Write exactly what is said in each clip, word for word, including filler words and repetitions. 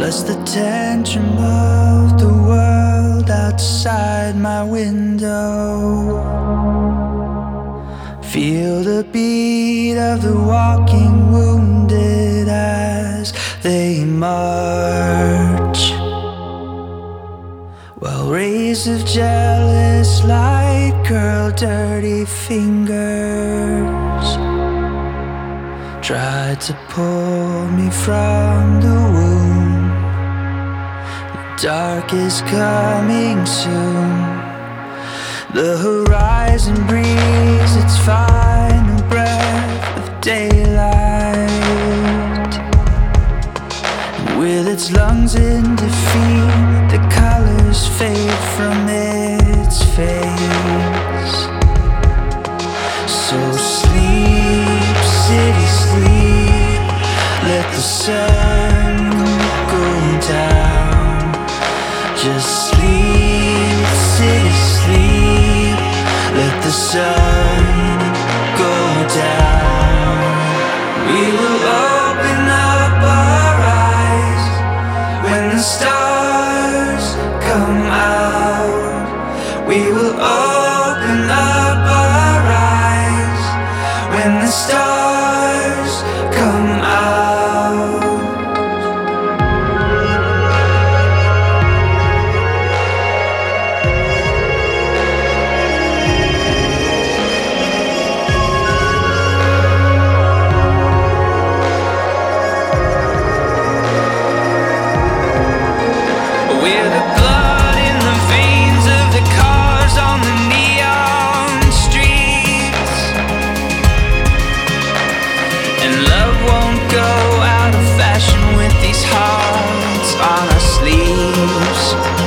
Just the tantrum of the world outside my window. Feel the beat of the walking wounded as they march, while rays of jealous light curl dirty fingers, try to pull me from the womb. The dark is coming soon. The horizon breathes its final breath of daylight. With its lungs in defeat, the colors fade from its face. So sleep, city, sleep. Let the sun go down. Just sleep, city, sleep. Let the sun go down. We will open up our eyes when the stars come out. We will open up our eyes when the stars come out. We're the blood in the veins of the cars on the neon streets, and love won't go out of fashion with these hearts on our sleeves.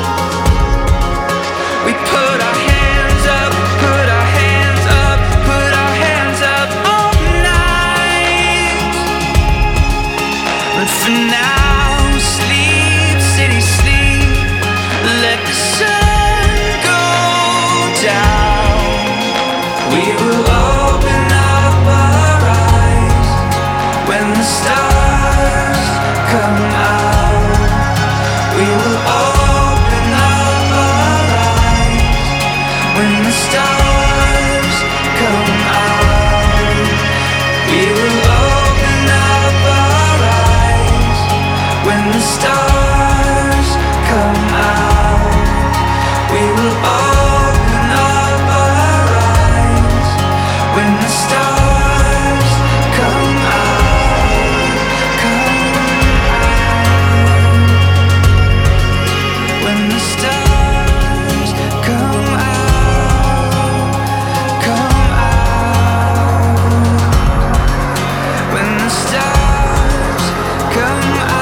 We put our hands up, put our hands up, put our hands up all night. But for now, sleep, city, sleep. Let the sun go down. We will open up our eyes when the stars come out. We will open up our eyes when the stars come out. We will open up our eyes when the stars come out. We will open up our eyes when the stars come out, come out. When the stars come out, come out. When the stars come out.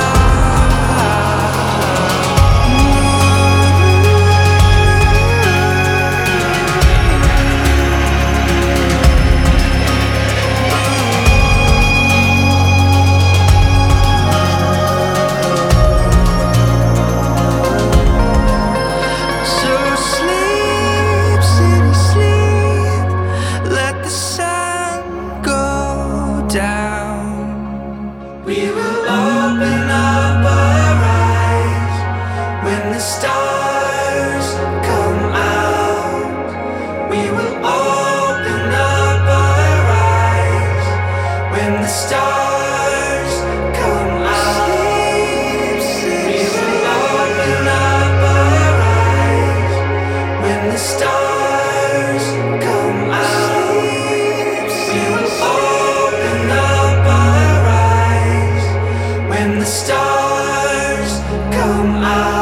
So sleep, city, sleep. Let the sun go down. We will open up our eyes when the stars come out. We will open up our eyes when the stars come out. We will open up our eyes when the stars come out. We will open up our eyes when the stars come out.